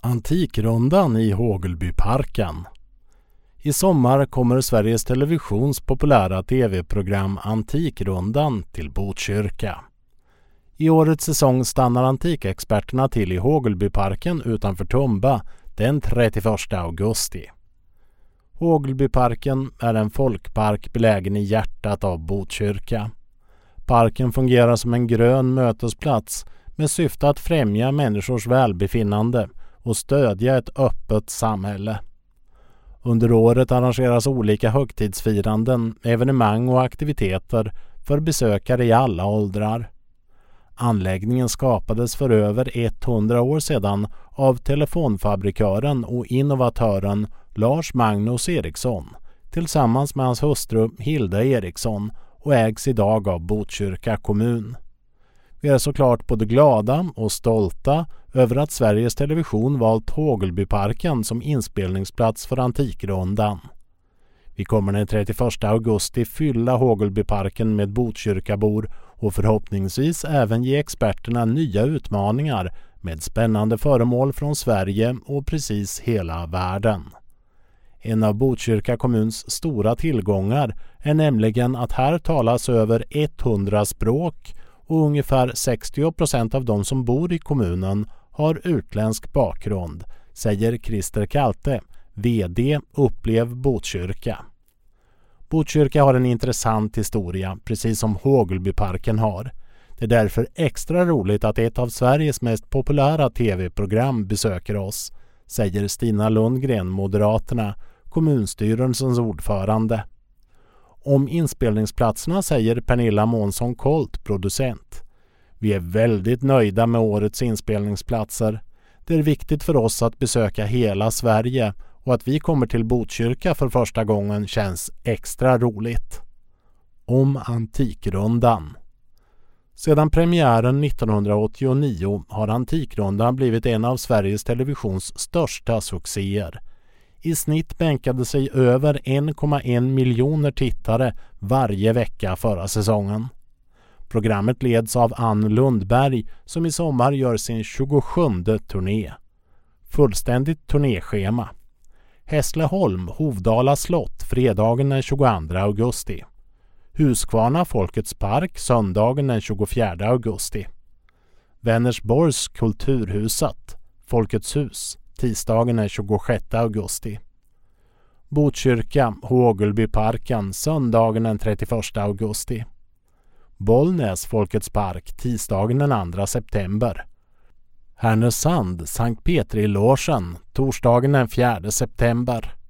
Antikrundan i Hågelbyparken. I sommar kommer Sveriges Televisions populära tv-program Antikrundan till Botkyrka. I årets säsong stannar antikexperterna till i Hågelbyparken utanför Tumba den 31 augusti. Hågelbyparken är en folkpark belägen i hjärtat av Botkyrka. Parken fungerar som en grön mötesplats med syfte att främja människors välbefinnande och stödja ett öppet samhälle. Under året arrangeras olika högtidsfiranden, evenemang och aktiviteter för besökare i alla åldrar. Anläggningen skapades för över 100 år sedan av telefonfabrikören och innovatören Lars Magnus Eriksson tillsammans med hans hustru Hilda Eriksson och ägs idag av Botkyrka kommun. Vi är såklart både glada och stolta över att Sveriges Television valt Hågelbyparken som inspelningsplats för Antikrundan. Vi kommer den 31 augusti fylla Hågelbyparken med Botkyrkabor och förhoppningsvis även ge experterna nya utmaningar med spännande föremål från Sverige och precis hela världen. En av Botkyrka kommuns stora tillgångar är nämligen att här talas över 100 språk och ungefär 60% av de som bor i kommunen har utländsk bakgrund, säger Christer Kalte, VD Upplev Botkyrka. Botkyrka har en intressant historia, precis som Hågelbyparken har. Det är därför extra roligt att ett av Sveriges mest populära tv-program besöker oss, säger Stina Lundgren, Moderaterna, kommunstyrelsens ordförande. Om inspelningsplatserna säger Pernilla Månsson Kolt, producent. Vi är väldigt nöjda med årets inspelningsplatser. Det är viktigt för oss att besöka hela Sverige och att vi kommer till Botkyrka för första gången känns extra roligt. Om Antikrundan. Sedan premiären 1989 har Antikrundan blivit en av Sveriges Televisions största succéer. I snitt bänkade sig över 1,1 miljoner tittare varje vecka förra säsongen. Programmet leds av Ann Lundberg som i sommar gör sin 27:e turné. Fullständigt turnéschema. Hässleholm, Hovdala slott, fredagen den 22 augusti. Huskvarna, Folkets park, söndagen den 24 augusti. Vänersborgs kulturhuset, Folkets hus, tisdagen den 26 augusti. Botkyrka, Hågelbyparken, söndagen den 31 augusti. Bollnäs, Folkets park, tisdagen den 2 september. Härnösand, Sankt Petri-logen, torsdagen den 4 september.